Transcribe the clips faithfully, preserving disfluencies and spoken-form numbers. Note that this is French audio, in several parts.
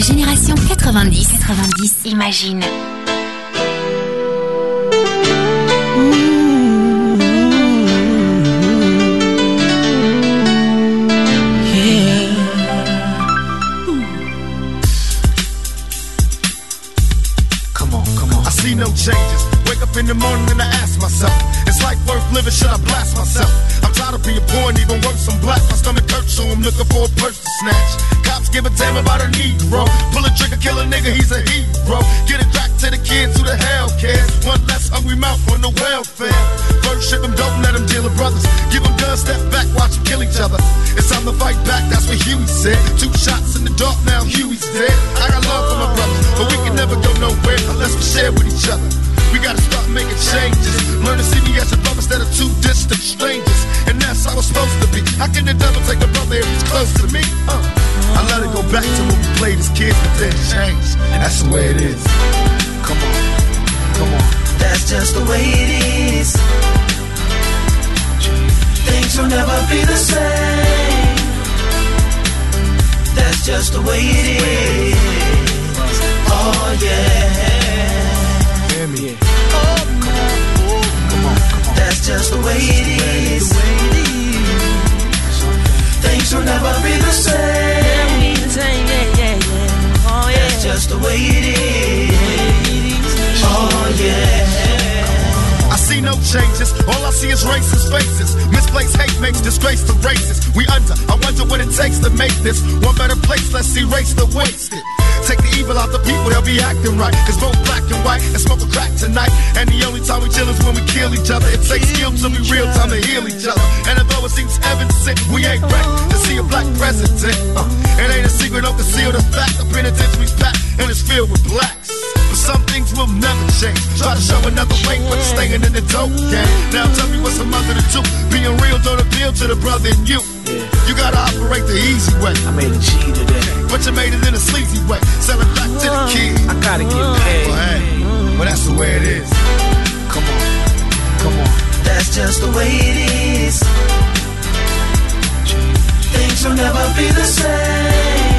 Génération quatre-vingt-dix. quatre-vingt-dix, imagine. No changes. Wake up in the morning and I ask myself, is life worth living? Should I blast myself? I'm tired of being poor and even worse, I'm black. My stomach hurts, so I'm looking for a purse to snatch. Cops give a damn about a Negro. Pull a trigger, kill a nigga, he's a hero. Get it back to the kids who the hell cares. One less hungry mouth on the welfare. First ship them, don't let them deal with brothers. Give them guns, step back, watch them kill each other. It's time to fight back, that's what Huey said. Two shots in the dark, now Huey's dead. I got love for my brothers, but we can never go nowhere unless we share with each other. We gotta start making changes. Learn to see me as a brother instead of two distant strangers. And that's how it's supposed to be. How can the devil take a brother if he's close to me? Uh. I let it go back to when we played as kids, but then changed. And that's the way it is. Come on, come on. That's just the way it is. Things will never be the same. That's just the way it is. Oh yeah. Yeah. Oh, come on, oh, come on, come on. That's just the way it is. Things will never be the same. Yeah, yeah, yeah. Oh, yeah. That's just the way it is. Oh, yeah. I see no changes. All I see is racist faces. Misplaced hate makes disgrace to races. We under. I wonder what it takes to make this one better place. Let's erase the wasted. Take the evil out the people, they'll be acting right. Cause both black and white and smoke a crack tonight. And the only time we chill is when we kill each other. It takes skill to be real time to heal each other. And although it seems evident, we ain't ready to see a black president. Uh, it ain't a secret, don't conceal the fact. The penitentiary's packed and it's filled with blacks. But some things will never change. Try to show another way, but it's staying in the dope game. Now tell me what's a mother to do. Being real don't appeal to the brother in you. Yeah. You gotta operate the easy way. I made a G today, but you made it in a sleazy way. Sell it back to the kids. I gotta get paid. Well, hey, well, that's the way it is. Come on, come on. That's just the way it is. Things will never be the same.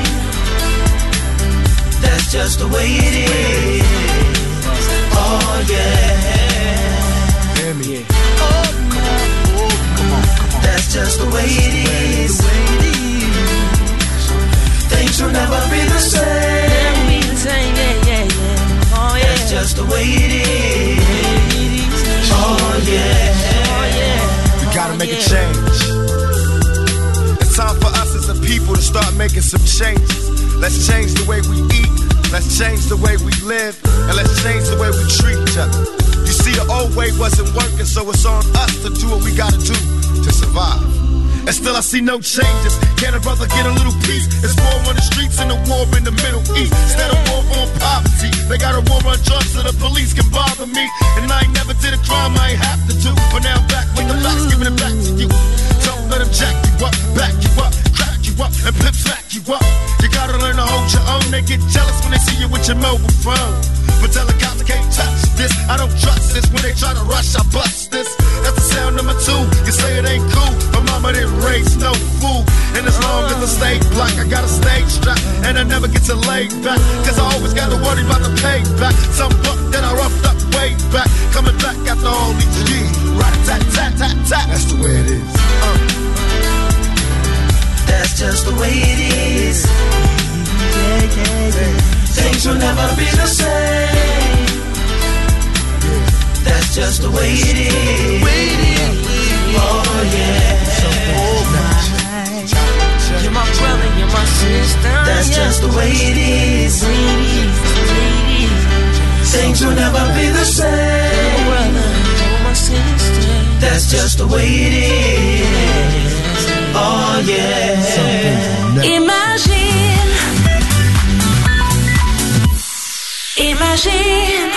That's just the way it is. Oh yeah. Hear me. Yeah. Oh, come on, oh, come on, come on. That's just the way it is. Things will never be the same. Yeah, yeah, yeah. Oh, yeah. That's just the way it is. Oh yeah. Oh, yeah. We gotta make a change. It's time for us as a people to start making some changes. Let's change the way we eat. Let's change the way we live. And let's change the way we treat each other. You see, the old way wasn't working, so it's on us to do what we gotta do to survive. And still I see no changes. Can a brother get a little peace? It's war on the streets and a war in the Middle East. Instead of war on poverty, they got a war on drugs so the police can bother me. And I ain't never did a crime I ain't have to do. But now I'm back with the facts, giving it back to you. Don't let them jack you up, back you up, crack you up, and pimp smack you up. You gotta learn to hold your own. They get jealous when they see you with your mobile phone. But tell the cops I can't touch this. I don't trust this. When they try to rush, I bust this. That's the sound number two. You say it ain't cool, but mama didn't raise no fool. And as long as I stay black, I got a stage strap. And I never get to lay back, cause I always gotta worry about the payback. Some buck that I roughed up way back, coming back after all these years. Rat-a-tat-tat-tat-tat. That's the way it is. uh. That's just the way it is. Yeah, yeah, yeah. Things will never be the same. That's just the way it is. Oh yeah. You're my brother, you're my sister. That's just the way it is. Things will never be the same. That's just the way it is. Oh yeah. Imagine. Imagine.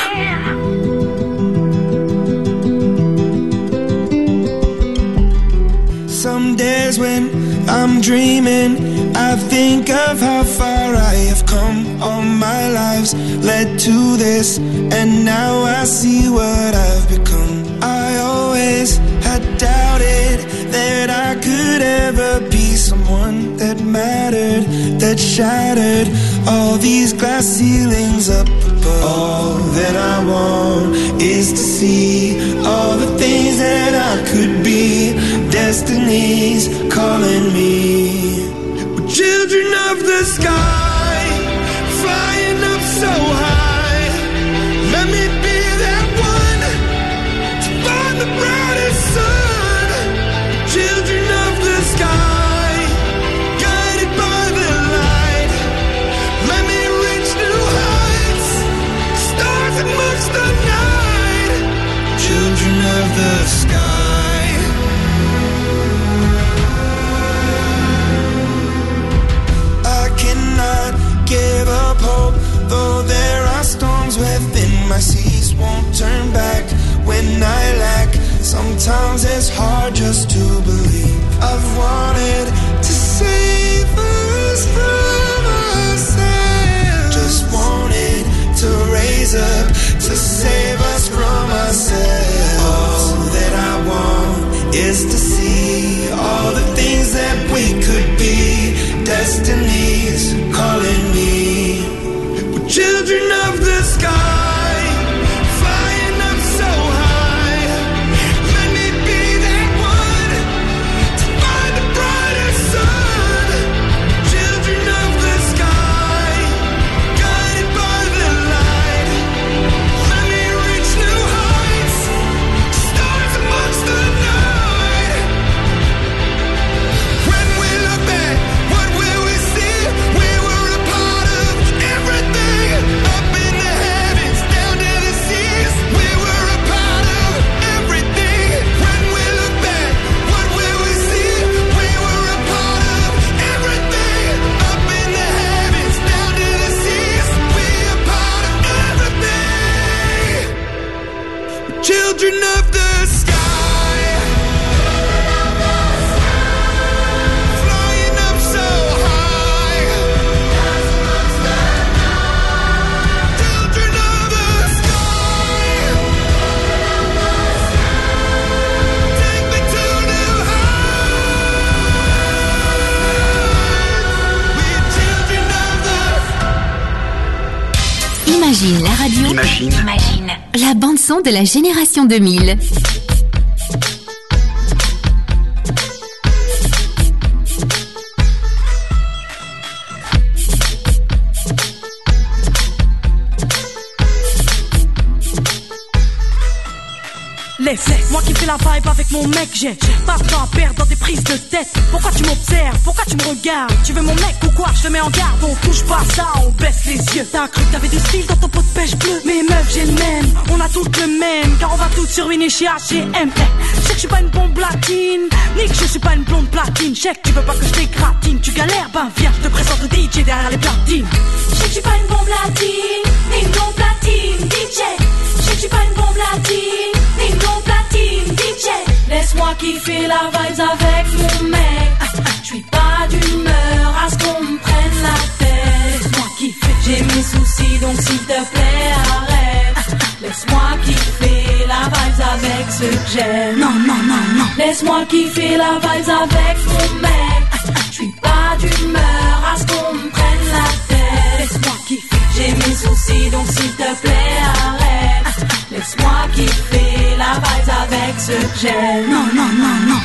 Some days when I'm dreaming, I think of how far I have come. All my lives led to this, and now I see what I've become. I always had doubted that I could ever be someone that mattered, that shattered all these glass ceilings up above. All that I want is to see all the things that I could be. Destiny's calling me. We're children of the sky, flying up so high. Let me be that one to find the brightest sun. Children of the sky, guided by the light. Let me reach new heights, stars amongst the night. Children of the sky. I cannot give up hope, though there are storms within my seas. Won't turn back when I lack. Sometimes it's hard just to believe. I've wanted to save us from ourselves. Just wanted to raise up to save us from ourselves. All that I want is to see all the things that we could be. Destiny's calling me. We're children of the sky, flying up so high. Let me be that one to find the brightest sun. Children of the sky, guided by the light. Let me reach new heights, stars amongst the night. When we look back, what will we see? We were a part of everything. Up in the heavens, down to the seas. We were a part of everything. When we look back, what will we see? We were a part of everything. Up in the heavens, down to the seas. We a part of everything. Children of the sky, flying up so high. Children of the sky, take me to new heights. We're children of the. Imagine la radio. Imagine. Imagine. La bande-son de la génération deux mille. Laisse, moi qui fais la vibe avec mon mec, j'ai pas de temps à perdre dans des prises de tête. Pourquoi tu m'observes, pourquoi tu me regardes? Tu veux mon mec ou quoi? Je te mets en garde, on touche pas ça, on baisse les yeux. T'as cru que t'avais du style dans ton pot de pêche bleu? Mais meuf, j'ai le même, on a toutes le même, car on va toutes sur une chez H et M. Je sais que je suis pas une bombe latine, ni que je suis pas une blonde platine. Je sais que tu veux pas que je t'égratine, tu galères, ben viens, je te présente le D J derrière les platines. Je sais que je suis pas une bombe latine, ni une blonde platine, D J. Je sais que je suis pas une bombe latine, ni une blonde platine, D J. Laisse-moi kiffer la vibes avec mon mec. Je suis pas d'humeur à ce qu'on me prenne la tête. Laisse-moi kiffer, j'ai mes soucis donc s'il te plaît arrête. Laisse-moi kiffer la vibes avec ceux que j'aime. Non, non, non, non. Laisse-moi kiffer la vibes avec mon mec. Je suis pas d'humeur à ce qu'on me prenne la tête. Laisse-moi kiffer, j'ai mes soucis donc s'il te plaît arrête. Laisse-moi kiffer la vibes avec ceux que j'aime. Non, non, non, non.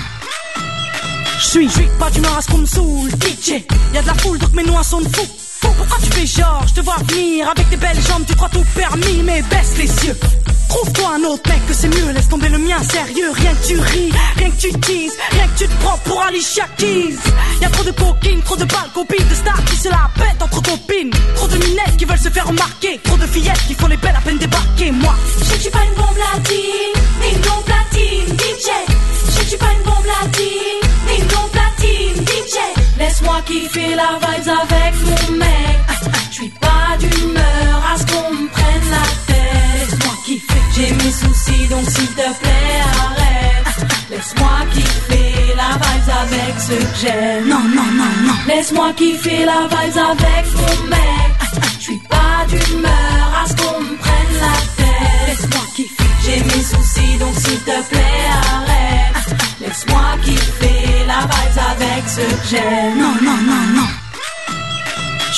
J'suis, j'suis pas d'humeur à ce qu'on me saoule, D J. Y'a de la foule donc mes noix sont de fou. Pourquoi tu fais genre, je te vois venir avec tes belles jambes, tu crois tout permis, mais baisse les yeux. Trouve-toi un autre mec que c'est mieux, laisse tomber le mien sérieux. Rien que tu ris, rien que tu teases, rien que tu te prends pour Alicia Keys. Y'a trop de coquines, trop de balles, copines de stars qui se la pètent entre copines. Trop de minettes qui veulent se faire remarquer, trop de fillettes qui font les belles à peine débarquer. Moi, Je sais que je suis pas une bombe latine, ni une blonde platine, D J. Je sais que je suis pas une bombe latine, ni une blonde platine, D J. laisse-moi kiffer la vibes avec mon mec. Je suis pas d'humeur à ce qu'on me prenne la tête. Laisse-moi kiffer, j'ai mes soucis donc s'il te plaît arrête. Laisse-moi kiffer la vibes avec ceux que j'aime. Non, non, non, non. Laisse-moi kiffer la vibes avec mon mec. Je suis pas d'humeur à ce qu'on me prenne la tête. Laisse-moi kiffer, j'ai mes soucis donc s'il te plaît arrête. Laisse-moi kiffer la vibes avec ceux que j'aime. Non, non, non, non.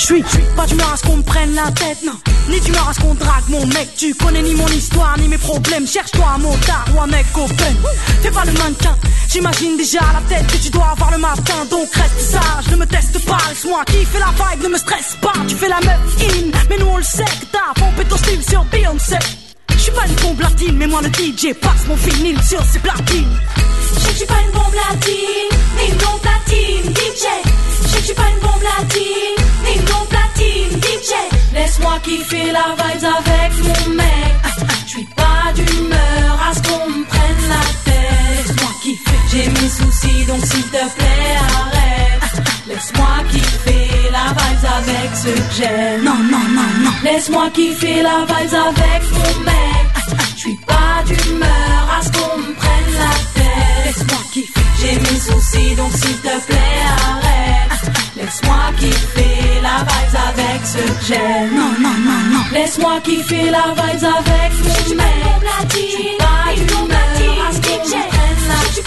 suis pas d'humeur à ce qu'on me prenne la tête, non. Ni d'humeur à ce qu'on drague mon mec. Tu connais ni mon histoire, ni mes problèmes. Cherche-toi un motard ou un mec open. Fais pas le mannequin, j'imagine déjà la tête que tu dois avoir le matin. Donc reste sage, ne me teste pas. Laisse-moi kiffer la vibe, ne me stresse pas. Tu fais la meuf in, mais nous on le sait que t'as pompé ton style sur Beyoncé. J'suis pas une bombe latine, mais moi le D J passe mon vinyle sur ses platines. Je suis pas une bombe latine, ni une bombe platine, D J. Je suis pas une bombe latine, ni une bombe platine, D J. Laisse-moi kiffer la vibes avec mon mec. J'suis pas d'humeur à ce qu'on me prenne la tête. Laisse-moi kiffer, j'ai mes soucis donc s'il te plaît arrête. Laisse-moi kiffer la vibes avec ceux que j'aime. Non, non, non, non. Laisse-moi kiffer la vibes avec mon mec. J'suis pas d'humeur à ce qu'on me prenne la tête. Laisse-moi kiffer, j'ai mes soucis donc s'il te plaît arrête. Laisse-moi kiffer la vibes avec ceux que j'aime. Non, non, non, non. Laisse-moi kiffer la vibes avec mon mec. J'suis pas d'humeur à ce qu'on me prenne la tête.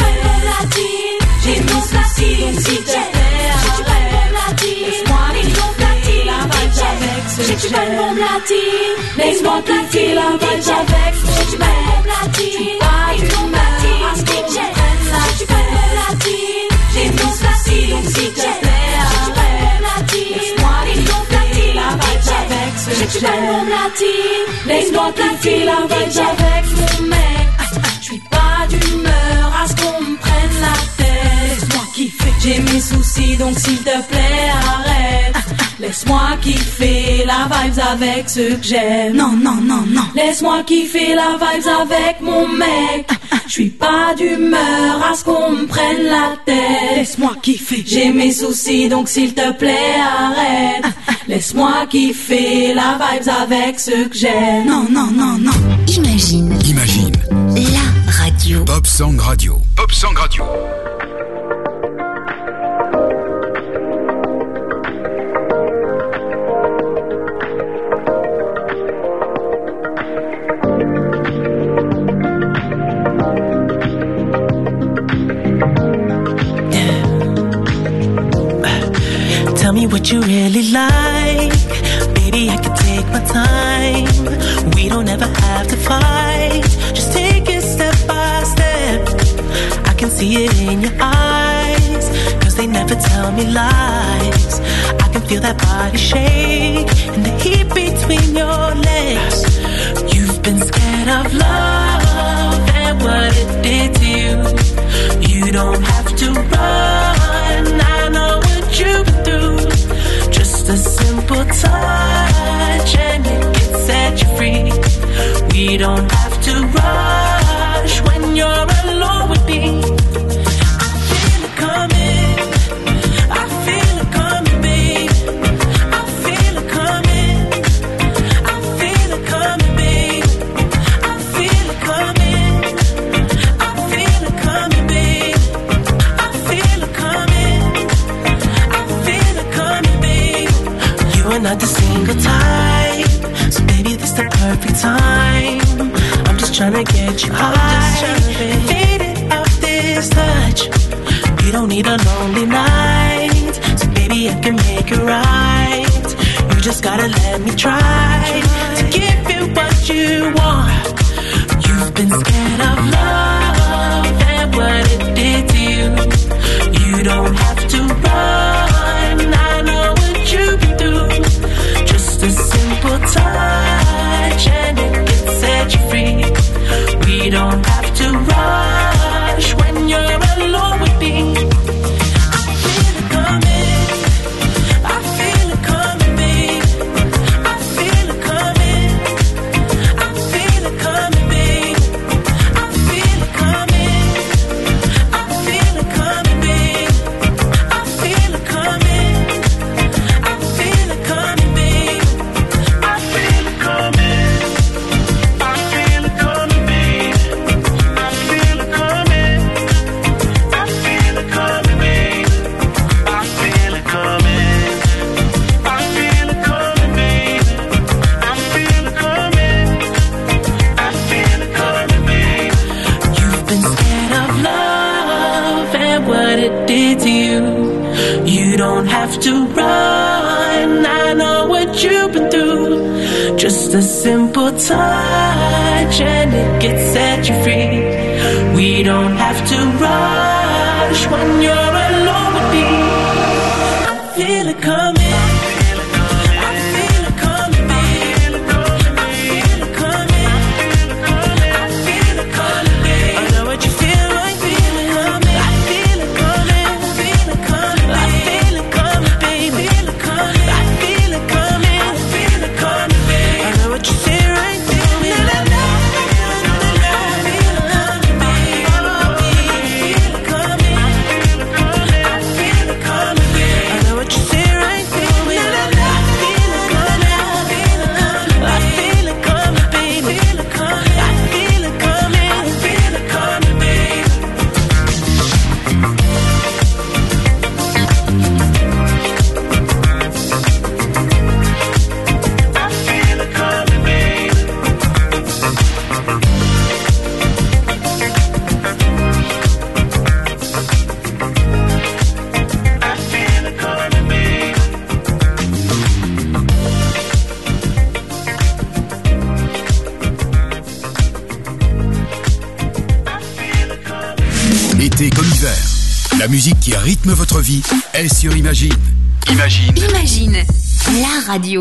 J'ai mes soucis donc s'il te plaît arrête. Laisse-moi kiffer la vibes avec ceux que j'aime. Je suis pas une bombe latine, Laisse-moi kiffer la vibes avec mon mec. J'suis pas d'humeur à ce qu'on me prenne la tête. J'ai mes soucis donc s'il te plaît arrête. Laisse-moi kiffer la vibes avec ceux que je suis pas une bombe latine. Laisse-moi kiffer la vibes avec mon mec. J'suis pas d'humeur à ce qu'on me prenne la tête. Laisse-moi kiffer, j'ai mes soucis donc s'il te plaît arrête. Laisse-moi kiffer la vibes avec ceux que j'aime. Non, non, non, non. Laisse-moi kiffer la vibes avec mon mec. J'suis pas d'humeur à ce qu'on me prenne la tête. Laisse-moi kiffer, j'ai mes soucis donc s'il te plaît arrête. Laisse-moi kiffer la vibes avec ceux que j'aime. Non, non, non, non. Imagine. Imagine. La radio. Pop Song Radio. Pop Song Radio. Tell me what you really like. Baby, I can take my time. We don't ever have to fight. Just take it step by step. I can see it in your eyes, cause they never tell me lies. I can feel that body shake and the heat between your legs. You've been scared of love and what it did to you. You don't have to run, I know what you've been through. Just a simple touch and it can set you free. We don't have to rush when you're alone with me. I feel it coming, I feel it coming, babe. I feel it coming, I feel it coming, babe. I feel it coming, I feel it coming, babe. I feel it coming, I feel it coming, babe. You are not the single type, so baby, this the perfect time. I'm just tryna get you high, faded off this touch. You don't need a lonely night, so baby, I can make it right. You just gotta let me try to give you what you want. You've been scared of love and what it did to you. You don't have to run, I know what you've been through. Just a simple touch and it can set you free. We don't have to rush when you're alone with me. I feel it coming, I feel it coming, babe. I feel it coming, I feel it coming, babe. I feel You don't have to run, I know what you've been through. Just a simple touch and it gets set you free. We don't have to rush when you're alone with me. I feel it coming. Été comme hiver, la musique qui rythme votre vie est sur Imagine. Imagine. Imagine, la radio.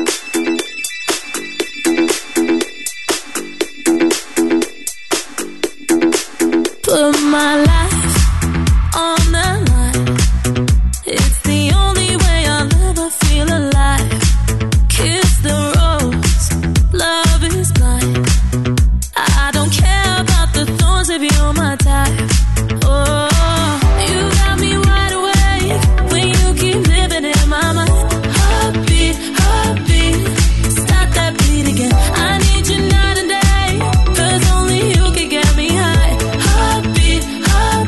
Put my life on the line. It's the only way I'll ever feel alive. Kiss the rose, love is blind. I don't care about the thorns if you're my type. Oh, you got me wide awake when you keep living in my mind. Heartbeat, heartbeat, stop that beat again. I need you night and day, 'cause only you can get me high. Heartbeat, heartbeat.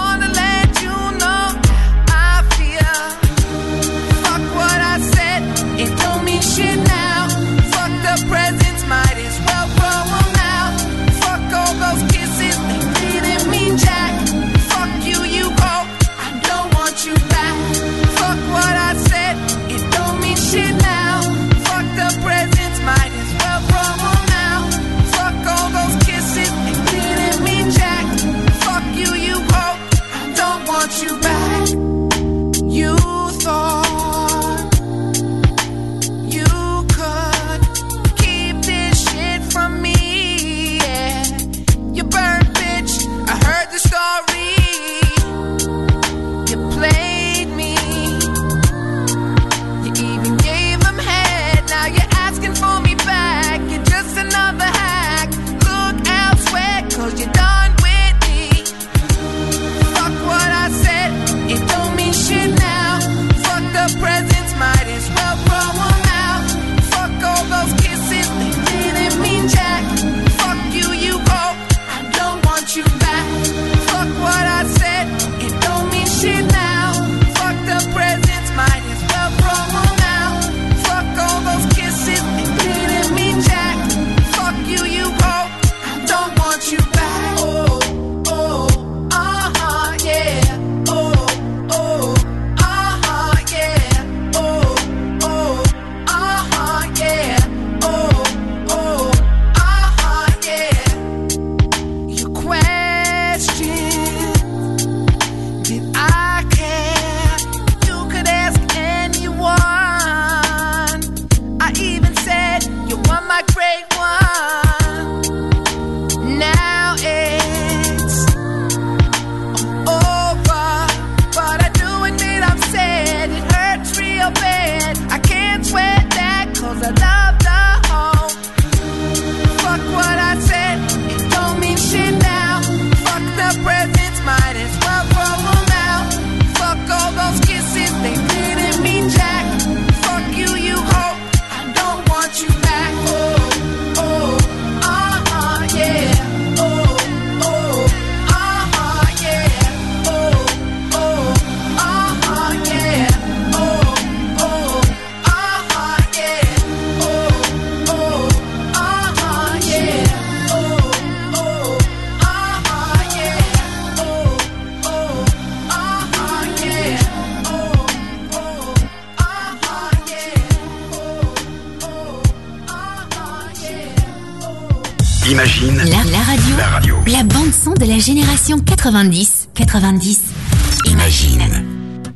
wanna let you know I feel. Fuck what I said, it don't mean shit now. Fuck the presents, might as well throw them out. Fuck all those kisses, they didn't mean jack. Fuck you, you hope, I don't want you back. Fuck what I said, it don't mean shit now. Fuck the presents, might as well throw them out. Fuck all those kisses, they didn't mean jack. Fuck you, you hope, I don't want you back. You thought you could keep this shit from me, yeah. You burned, bitch, I heard the story. You played me, you even gave them head. Now you're asking for me back, you're just another hack. Look elsewhere, cause you're done with me. Fuck what I said, it don't mean shit now. Fuck the presents, might as well throw them out. Fuck all those kisses, they didn't mean jack. Fuck you, you hope, I don't want you back. Fuck what I said, it don't mean shit now. Fuck the presents, might as well throw them out. Fuck all those kisses, they didn't mean jack. Fuck you, you hope, I don't want you back. Oh, oh, uh-huh, yeah. Oh, oh, uh-huh, yeah. Oh, oh, uh-huh, yeah. Oh, oh, uh-huh, yeah. Your question, did I care? You could ask anyone. I even said you were my great one. Now it's over, but I do admit I'm sad. It hurts real bad. I can't sweat that, cause I love the whole. Fuck what I said, it don't mean shit now. Fuck the presents, might as well throw them out. Fuck all those kisses, they didn't mean jack. Fuck you, you hope, I don't want you back. Oh, oh, uh-huh, yeah. Oh, oh, uh-huh, yeah. Oh, oh, uh-huh, yeah. Oh, oh, uh-huh, yeah. Oh, oh, uh-huh, yeah. Oh, oh, uh-huh, yeah. Oh, oh, uh-huh, yeah. Oh, oh, uh-huh, yeah. Imagine La, la radio. la radio. La bande son de la génération quatre-vingt-dix. quatre-vingt-dix. Imagine.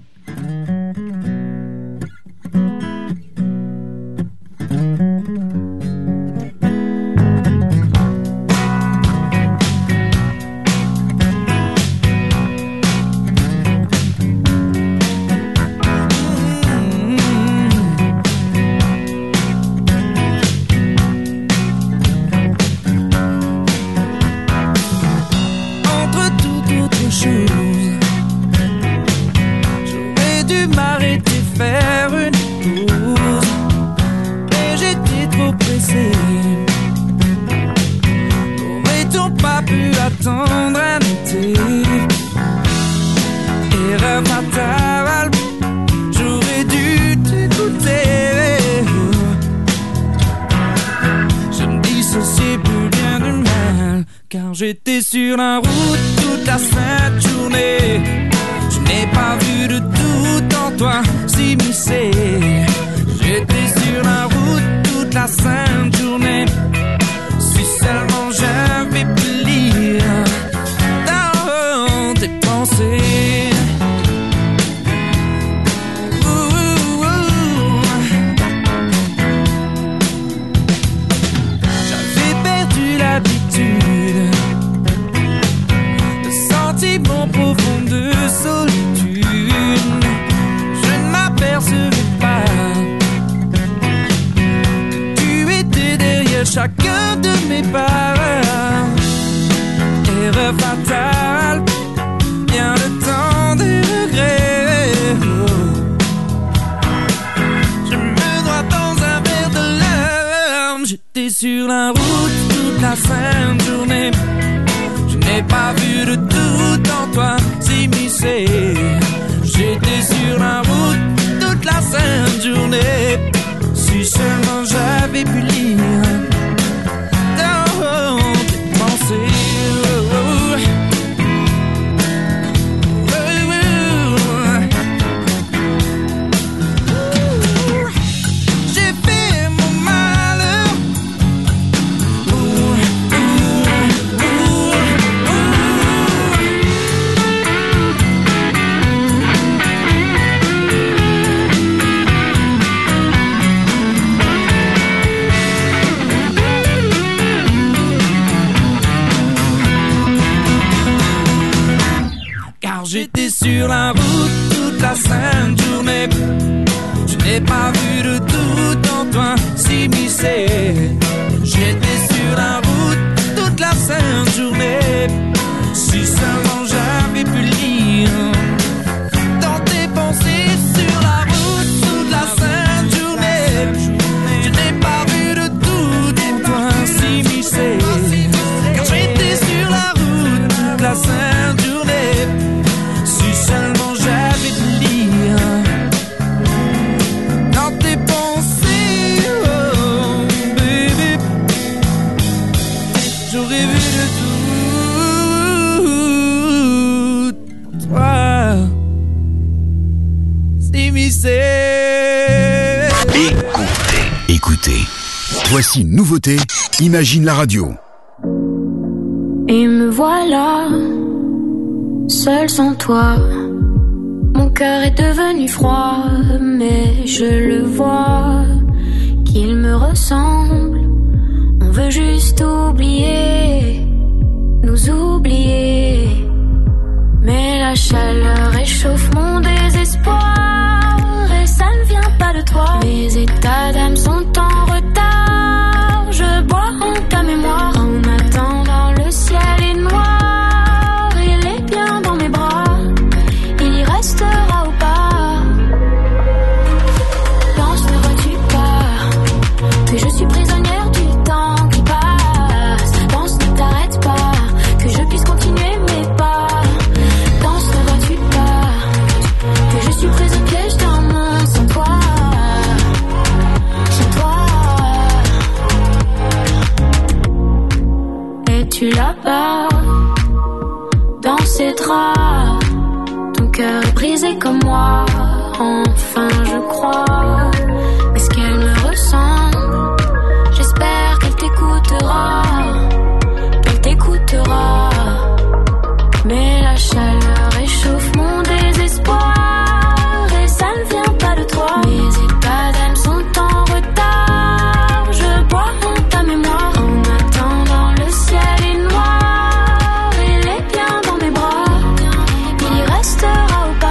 Entre toute autre chose, j'aurais dû m'arrêter, faire une pause, mais j'étais trop pressé. N'aurait-on pas pu attendre un été? Erreur fatale, j'aurais dû t'écouter. Je me dissociais plus bien du mal, car j'étais sur la route toute la sainte journée. Je n'ai pas vu de tout en toi s'immiscer. J'étais sur la route toute la sainte journée. Si seulement j'avais pu lire dans tes pensées. Ouh, ouh. J'avais perdu l'habitude de sentiments profonds de solitude. Je ne m'apercevais pas que tu étais derrière chacun de mes pas. Erreur fatale, bien le temps des regrets. Je me dois dans un verre de larmes. J'étais sur la route toute la sainte journée. Je n'ai pas vu de tout en toi s'immiscer. s'immiscer. J'étais sur la route toute la sainte journée. Si seulement j'avais pu lire dans tes pensées. J'étais sur la route toute la sainte journée. Je n'ai pas vu de doute en toi s'immiscer. J'étais sur la route toute la sainte journée. Si seulement j'avais pu lire dans tes pensées sur la route toute la sainte journée. Je n'ai pas vu de doute en toi s'immiscer. Car j'étais sur la route toute la sainte journée. Si seulement j'avais pu lire dans tes pensées, oh baby, j'aurais vu de tout, toi, s'immiscer. Écoutez, écoutez. Voici une nouveauté, Imagine la radio. Et me voilà seul sans toi, mon cœur est devenu froid, mais je le vois, qu'il me ressemble. On veut juste oublier, nous oublier, mais la chaleur réchauffe mon désespoir, et ça ne vient pas de toi. Mes états d'âme sont en retard, je bois en ta mémoire, en attendant le ciel est noir. Restera ou pas. Danse, ne vois-tu pas que je suis prisonnière du temps qui passe. Danse, ne t'arrête pas, que je puisse continuer mes pas. Danse, ne vois-tu pas que je suis prise au piège d'un monde sans toi. Sans toi. Es-tu là-bas dans ces draps? Cœur est brisé comme moi, enfin je crois. Est-ce qu'elle me ressemble? J'espère qu'elle t'écoutera, qu'elle t'écoutera. Mais la chaleur réchauffe mon désespoir, et ça ne vient pas de toi. Mes états d'âme sont en retard, je bois en ta mémoire, en attendant le ciel est noir, il est bien dans mes bras. Il y restera.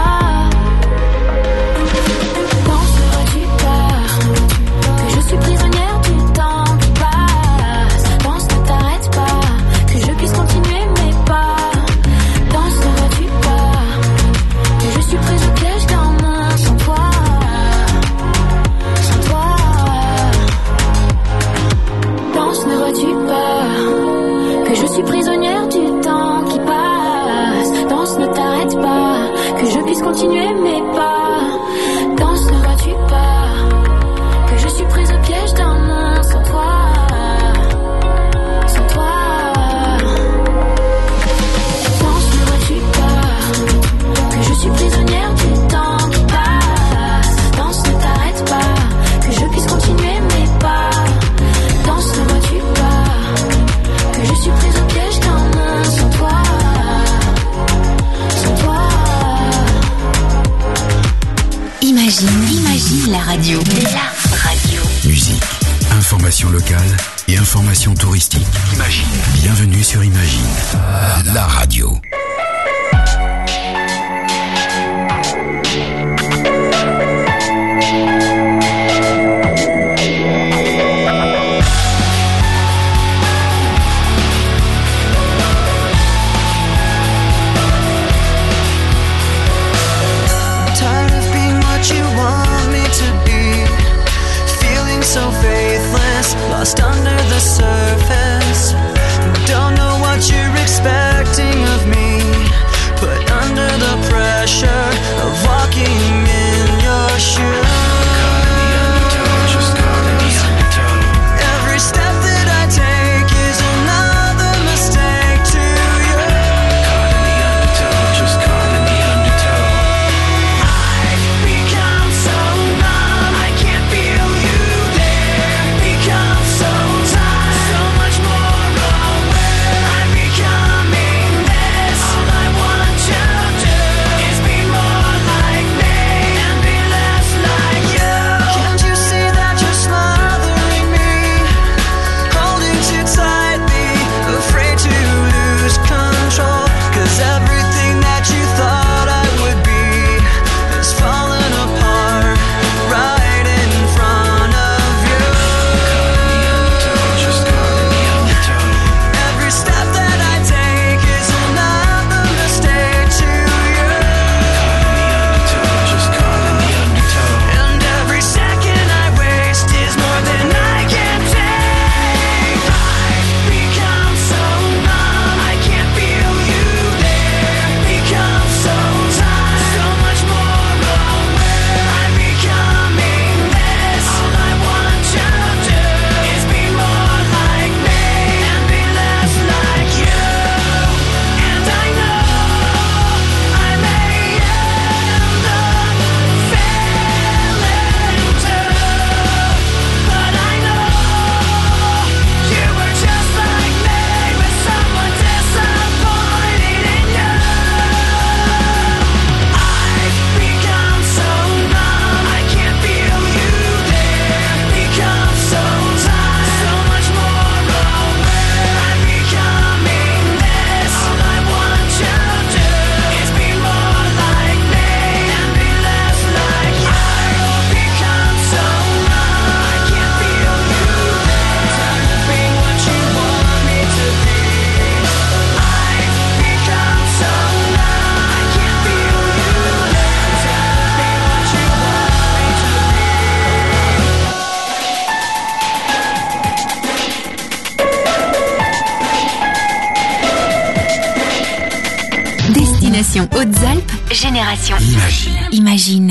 Prisonnière du temps qui passe. Danse, ne t'arrête pas, que je puisse continuer mes pas. Danse, ne vois-tu pas que je suis prise au piège d'un monde sans toi. Sans toi. Danse, ne vois-tu pas que je suis prisonnière du temps qui passe. Danse, ne t'arrête pas, que je puisse continuer mes pas. Danse, ne vois-tu pas que je suis prise au piège d'un monde sans toi. Sans toi. Imagine, imagine la radio. La radio. Musique, information locale et information touristique. Imagine. Bienvenue sur Imagine, la radio. So faithless, lost under the surface. Don't know what you're expecting of me. Génération Hautes-Alpes, Génération Imagine. Imagine.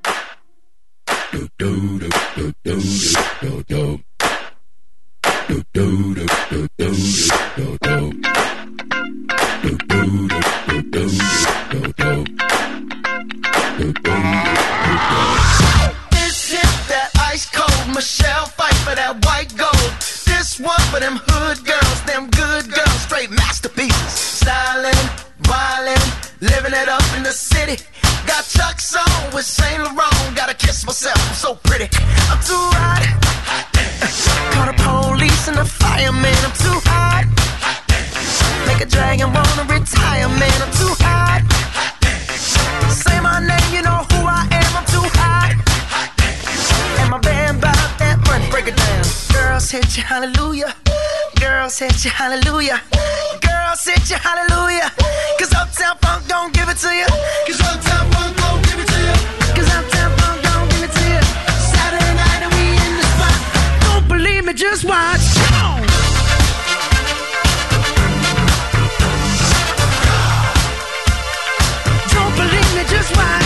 This hit that ice cold Michelle fight for that white gold. This one for them hood girls, them good girls, straight masterpieces. Styling, wildin', living it up in the city. Got Chuck's on with Saint Laurent. Gotta kiss myself, I'm so pretty. I'm too hot. Call the police and the fireman. I'm too hot. Make a dragon wanna retire, man. I'm too hot. Say my name, you know who I am. I'm too hot. And my band bought that money. Break it down. Girls hit you, hallelujah. Girls hit you, hallelujah. Girls hit you, hallelujah. Cause Uptown Funk don't give it to you. Cause Uptown Funk don't give it to you. Cause Uptown Funk don't give it to you. Saturday night and we in the spot. Don't believe me, just watch. Come on. Don't believe me, just watch.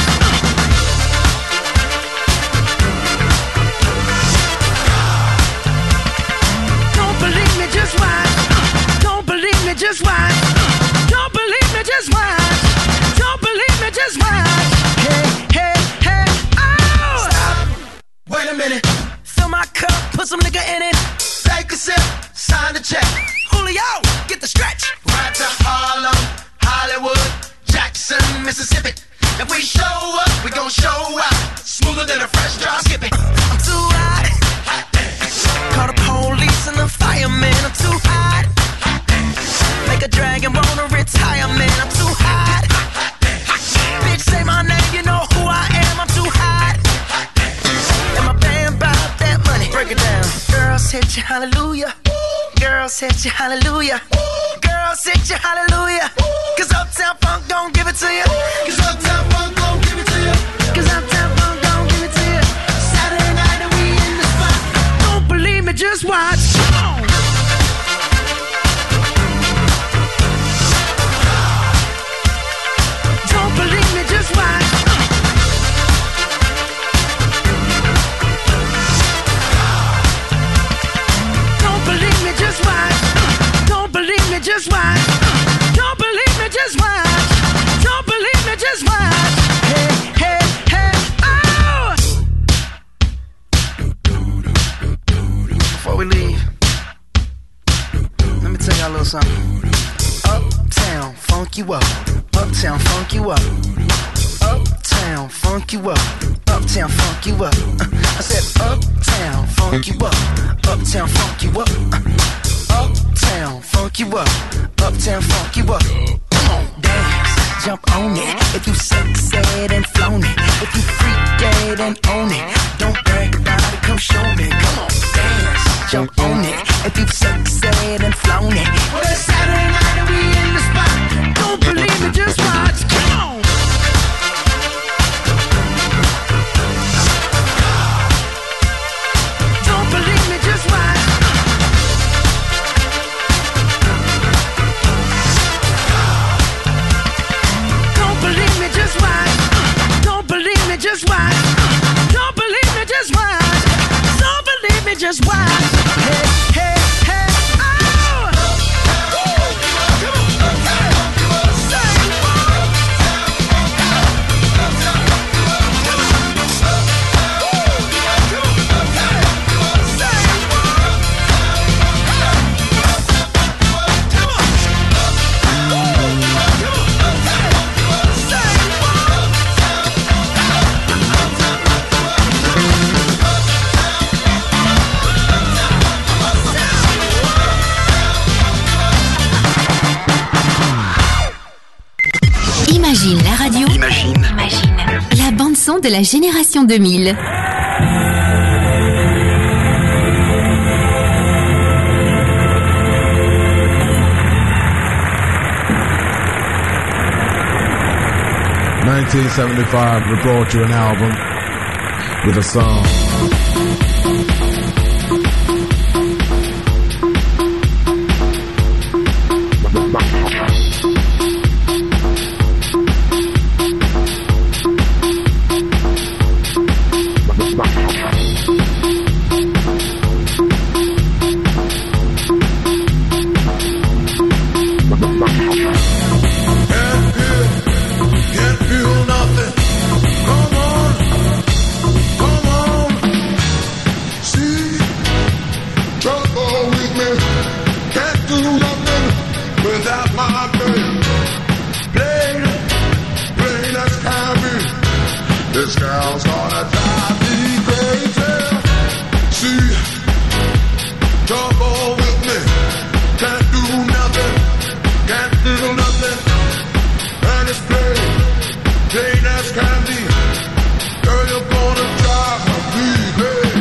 Don't believe me, just watch. Don't believe me, just watch. Don't believe me, just watch. Don't believe me, just watch. Hey, hey, hey, oh! Stop. Wait a minute. Fill my cup, put some nigga in it. Take a sip, sign the check. Julio, get the stretch. Right to Harlem, Hollywood, Jackson, Mississippi. If we show up, we gon' show out. Smoother than a fresh drop skipping. I'm too hot. Call the police and the fireman. I'm too hot. Make a dragon wanna retire, man. I'm too hot. Bitch, say my name, you know who I am. I'm too hot. And my band bought that money. Break it down. Girls hit you, hallelujah. Girls hit you, hallelujah. Girls hit you, hallelujah. Cause Uptown Funk don't give it to you. Cause Uptown Funk don't give it to you. Cause Uptown Funk don't give it to you. Saturday night and we in the spot. Don't believe me, just watch. Come on. Don't believe me, just watch. Don't believe me, just watch. Don't believe me, just watch. Don't believe me, just watch. Don't believe me, just watch. Hey, hey, hey, oh! Before we leave, let me tell y'all a little something. Uptown, funk you up. Uptown, funk you up. Uptown, funk you up. Uptown, funk you up. I said uptown, funk you up. Uptown, funk you up. Uptown, funk you up. Uptown, funk you up. Come on, dance, jump on it. If you sexed and flown it. If you freak dead and own it. Don't brag about it, come show me. Come on, dance, jump on it. If you sexed and flown it. Well, it's Saturday night and we in the spot. Don't believe me, just watch. Come on. Don't believe me, just watch. Don't believe me, just watch. Don't believe me, just watch. Don't believe me, just watch. Don't believe me, just watch. Hey, hey, hey, oh! Imagine la radio. Imagine. Imagine. La bande-son de la génération deux mille. nineteen seventy-five, we brought you an album with a song. This girl's gonna drive me crazy. See, trouble with me. Can't do nothing, can't do nothing. And it's plain, plain as can be. Girl, you're gonna drive me crazy.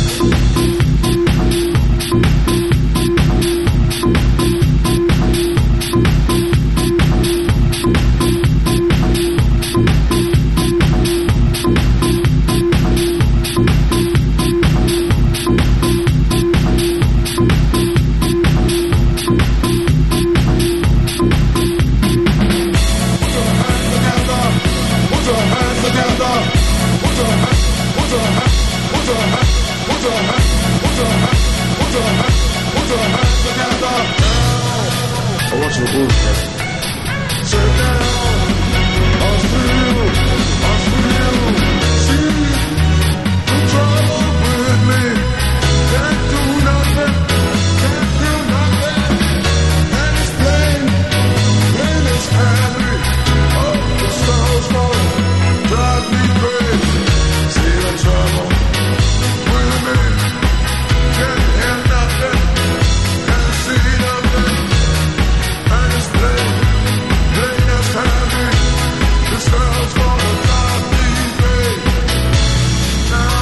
I want you to move, man. Sit down. I'll feel, I'll feel. See, some trouble with me. Can't do nothing, can't do nothing. And it's plain, plain as can be. Oh, the sun's falling, drive me crazy. See the trouble with me. Can't hear nothing, can't see nothing. And it's plain, plain as can be. This girl's gonna drive me crazy. Now,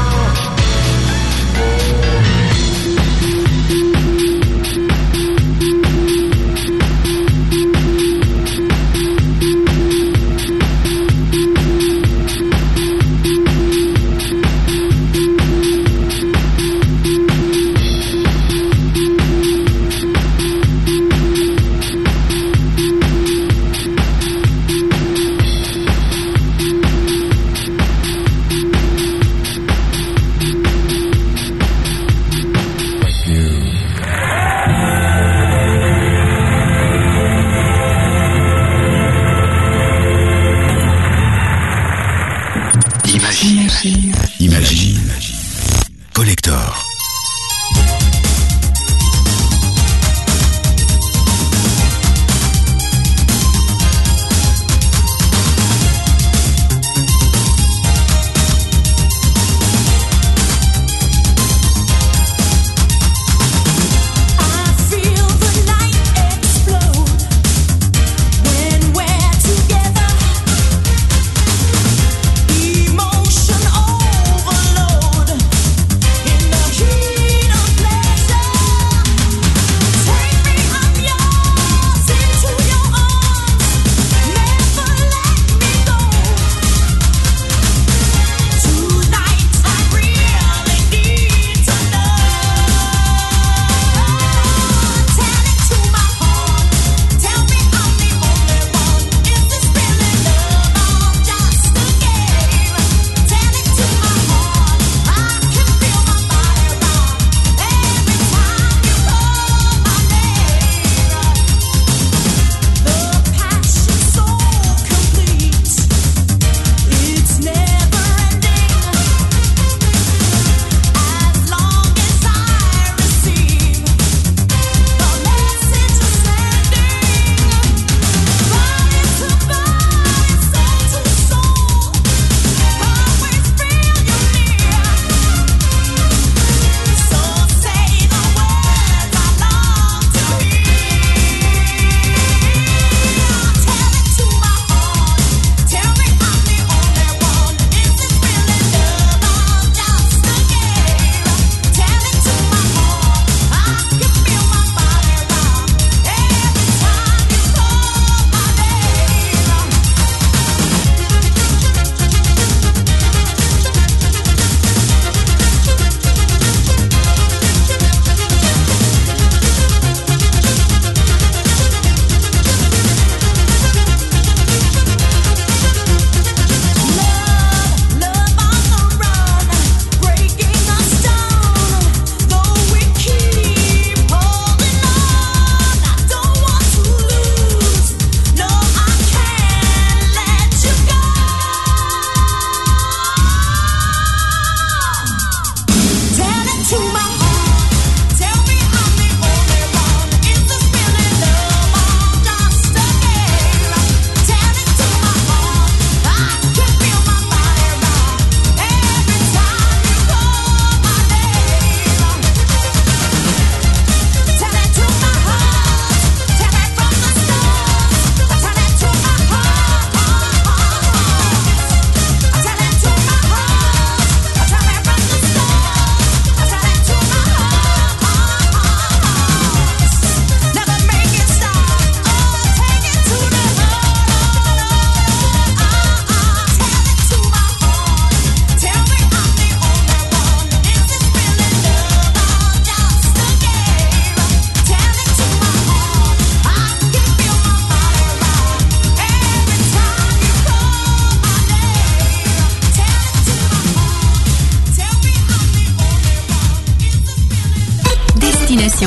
Imagine. Imagine. Collector. Emotion overload in the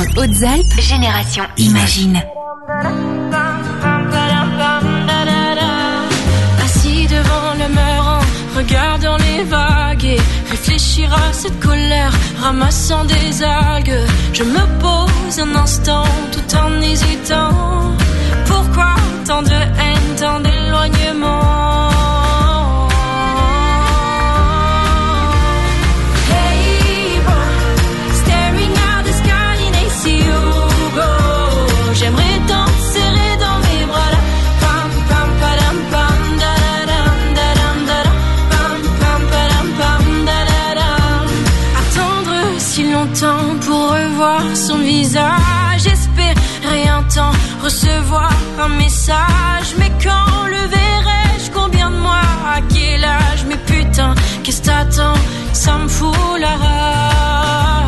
radio Hautes-Alpes, Génération Imagine. Assis devant le mur en regardant les vagues et réfléchir à cette colère, ramassant des algues. Je me pose un instant tout en hésitant. Pourquoi tant de haine, tant d'éloignement? J'aimerais tant te serrer dans mes bras là. Pam pam padam pam da da dam da dam da dam. Pam pam padam pam da da dam. Attendre si longtemps pour revoir son visage, espérer un temps recevoir un message. Mais quand le verrai-je? Combien de mois? À quel âge? Mais putain, qu'est-ce t'attends? Ça me fout la rage.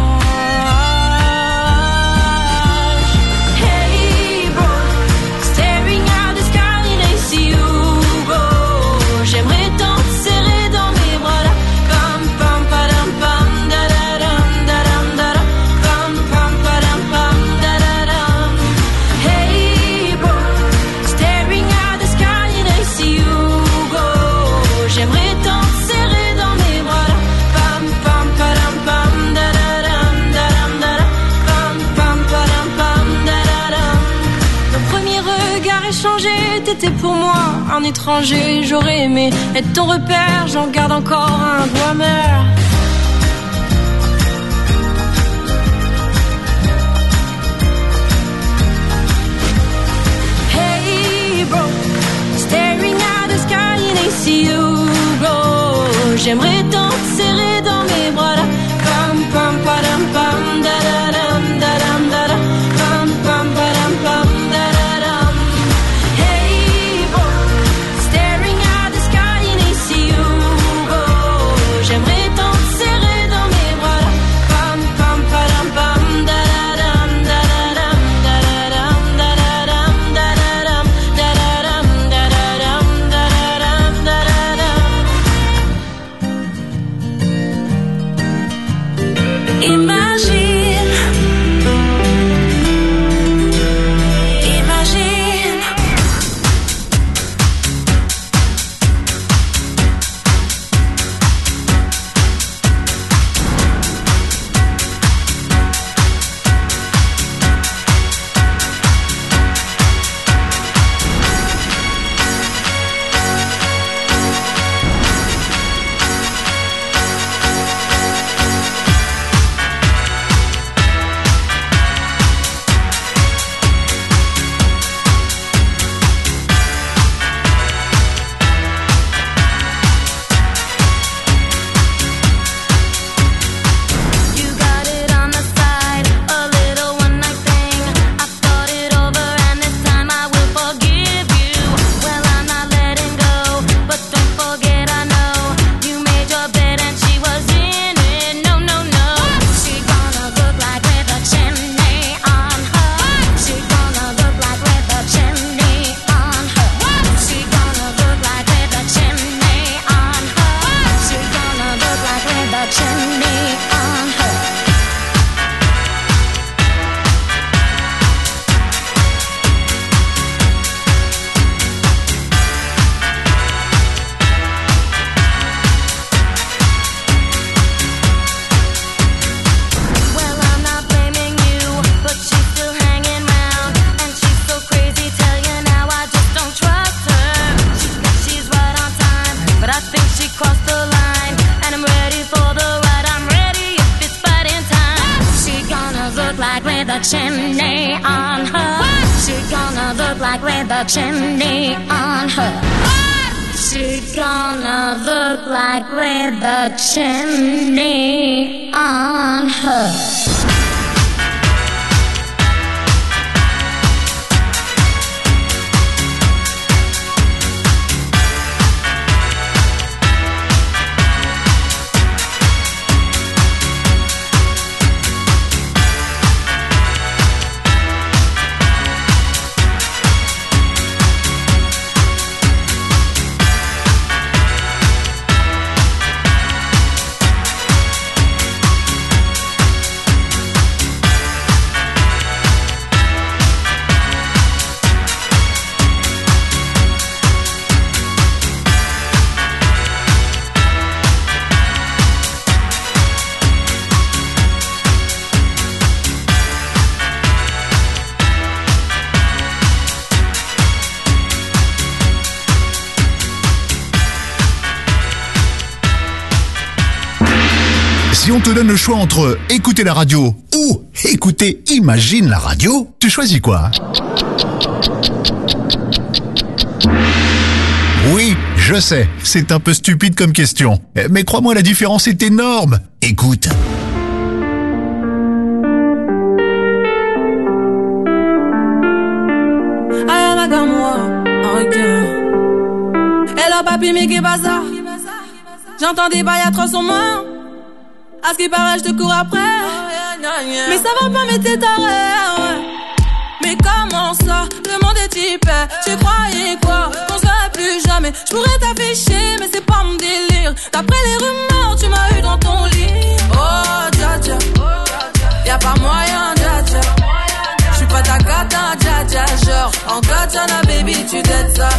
J'aimerais tant te serrer dans mes bras là. Pam pam padam pam da da dam da dam da dam. Pam pam padam pam da da dam. Hey bro, staring at the sky and I see you go. J'aimerais tant te serrer dans mes bras là. Pam pam padam pam da da dam da dam da dam. Pam pam padam pam da da dam. Nos premiers regards échangés, t'étais pour moi un étranger. J'aurais aimé être ton repère, j'en garde encore un goût amer. Hey bro, staring at the sky and I see you go. J'aimerais tant te serrer dans mes bras là. Pam pam padam pam da da dam da dam da dam. Pam pam padam pam da da dam. Hey bro, staring at the sky and I see you go. J'aimerais tant te serrer dans mes bras là. Pam pam padam pam da da dam da da dam da da dam da da dam da da dam da da dam da da dam da da dam da da dam. Imagine, imagine. You got it on the side, a little one night thing. I thought it over and this time I will forgive you. Well, I'm not letting go, but don't forget I know you made your bed and she was in it. No, no, no. She gonna look like with a chimney on her. She gonna look like with a chimney on her. She gonna look like with a chimney on her. She gonna look like with a chimney on her. Well, I'm not blaming you, but she's still hanging round, and she's so crazy. Tell you now, I just don't trust her. She thinks she's right on time, but I think she crossed the line, and I'm ready for the ride. I'm ready if it's fighting time. She gonna look like with a chimney on her. She gonna look like with a chimney on her. She gonna look like with a chimney on her. Si on te donne le choix entre écouter la radio ou écouter Imagine la radio, tu choisis quoi? Oui, je sais, c'est un peu stupide comme question. Mais crois-moi, la différence est énorme. Écoute. Ayana comme moi, ok. Hello papi, mais qu'est-ce ça? J'entends des bails atroces en moi. À ce qui paraît, je te cours après. Mais ça va pas, mais t'es taré. Mais comment ça, le monde est hyper. Tu croyais quoi, qu'on se verrait plus jamais. Je pourrais t'afficher, mais c'est pas mon délire. D'après les rumeurs, tu m'as eu dans ton lit. Oh, dja dja, y'a pas moyen, dja dja. J'suis pas ta cata, dja dja. Genre, en katana, baby, tu dettes ça.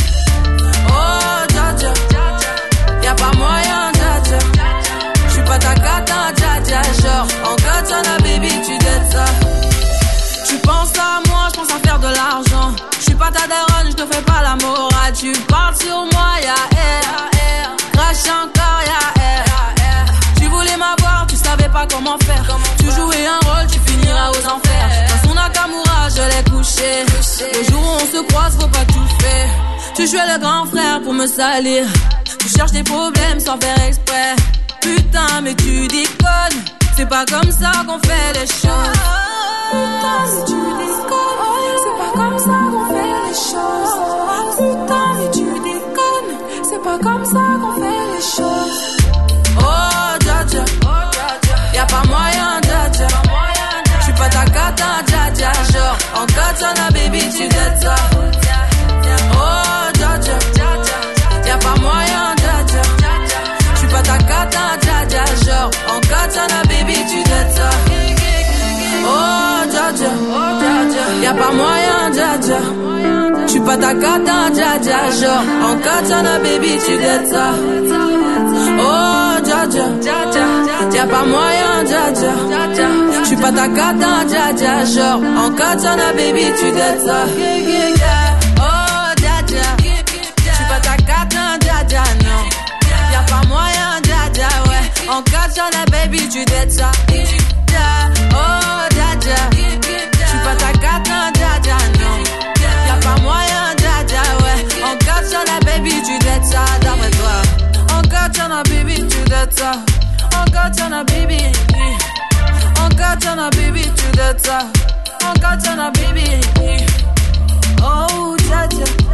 Oh, dja dja, y'a pas moyen, dja dja. J'suis pas ta cata, dja dja. Genre, en katana, baby, tu dettes ça. Tu penses à moi, je pense à faire de l'argent. Je suis pas ta daronne, je te fais pas la morale. Tu parles sur moi, y'a air. Crash encore, y'a air. Tu voulais m'avoir, tu savais pas comment faire. Tu jouais un rôle, tu finiras aux enfers. Dans son Nakamura, je l'ai couché. Le jour où on se croise, faut pas tout faire. Tu jouais le grand frère pour me salir. Tu cherches des problèmes sans faire exprès. Putain, mais tu déconnes. C'est pas comme ça qu'on fait les choses. Putain, mais tu déconnes. C'est pas comme ça qu'on fait les choses. Putain, mais tu déconnes. C'est pas comme ça qu'on fait les choses. Oh, dja dja, y'a pas moyen, dja dja. J'suis pas ta cata, dja dja. Genre, en katana, baby, tu dettes ça. Oh, dja dja, y'a pas moyen, dja dja. J'suis pas ta cata, dja dja. Genre, en katana, baby, tu dettes ça. Oh, dja dja, y'a pas moyen, dja dja. J'suis pas ta cata, dja dja. Genre, en katana, baby, tu dettes ça. Oh, dja dja, y'a pas moyen, dja dja. J'suis pas ta cata, dja dja. Genre, en katana, baby, tu dettes ça. Oh, dja dja, j'suis pas ta cata, dja dja, non. Y'a pas moyen, dja dja, ouais. En katana, baby, tu dettes ça. Oh, dja dja, j'suis pas ta cata, dja dja, non. Y'a pas moyen, dja dja, ouais. En katana, baby, tu dettes ça, d'après toi. En katana, baby, tu dettes ça. En katana, baby. En katana, baby, tu dettes ça. En katana, baby. Oh, dja dja.